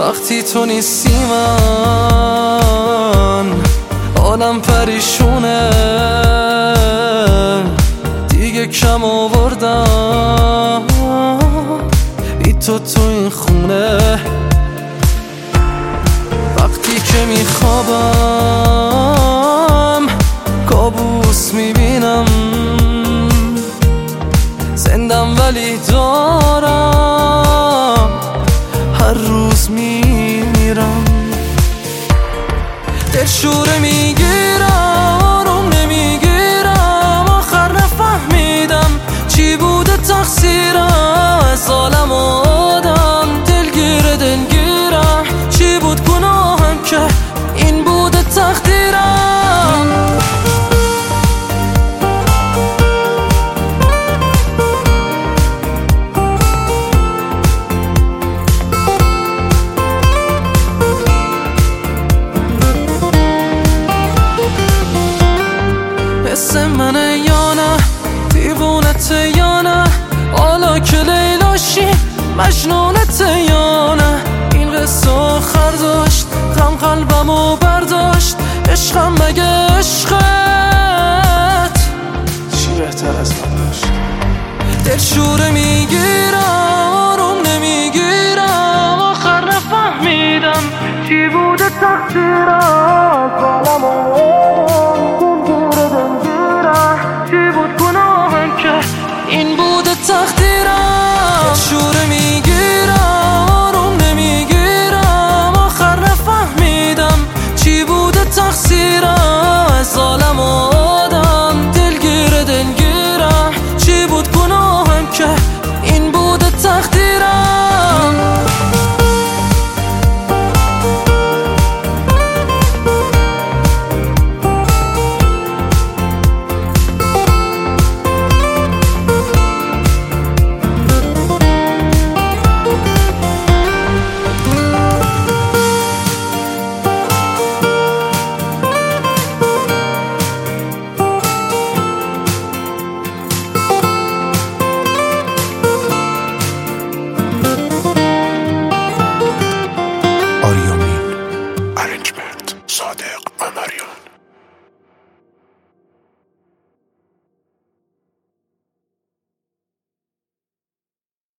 وقتی تو نیستی من حالم پریشونه، دیگه کم آوردم بی تو این خونه. وقتی که میخوابم کابوس میبینم، زندم ولی دارم هر روز میمیرم. دلشوره میگیرم آروم نمیگیرم، آخر نفهمیدم چی بوده تقصیرم. از عالم آدم دلگیرم، چی بود گناهم که این بوده تقدیرم. مثل منه یا نه دیوونته یا نه، حالا که لیلاشی مجنونته یا نه. این قصه آخر داشت غم قلبمو برداشت، عشقم مگه عشقت چی بهتر از من داشت؟ دلشوره میگیرم آروم نمیگیرم، آخر نفهمیدم چی بوده تقصیرم.